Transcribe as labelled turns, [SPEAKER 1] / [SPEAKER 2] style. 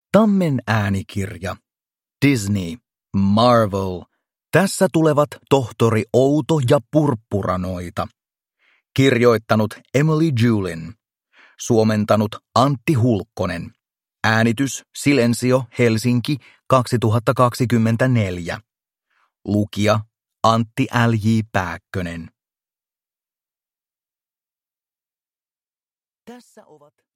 [SPEAKER 1] Tammen äänikirja. Disney. Marvel. Tässä tulevat tohtori Outo ja Purppuranoita. Kirjoittanut Emily Julin. Suomentanut Antti Hulkkonen. Äänitys Silensio Helsinki 2024. Lukija Antti L.J. Pääkkönen. Tässä ovat